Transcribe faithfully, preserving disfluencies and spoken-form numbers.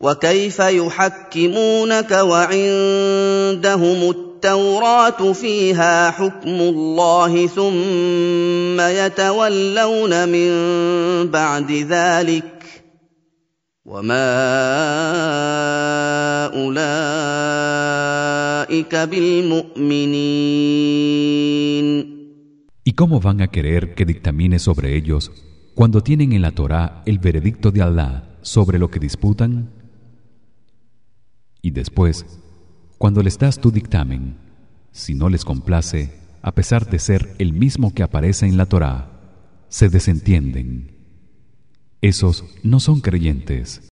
وكيف يحكمونك وعندهم التوراة فيها حكم الله ثم يتولون من بعد ذلك وما أولئك بالمؤمنين. ¿Y cómo van a querer que dictamine sobre ellos cuando tienen en la Torá el veredicto de Allah sobre lo que disputan? Y después, cuando les das tu dictamen, si no les complace, a pesar de ser el mismo que aparece en la Torá, se desentienden. Esos no son creyentes.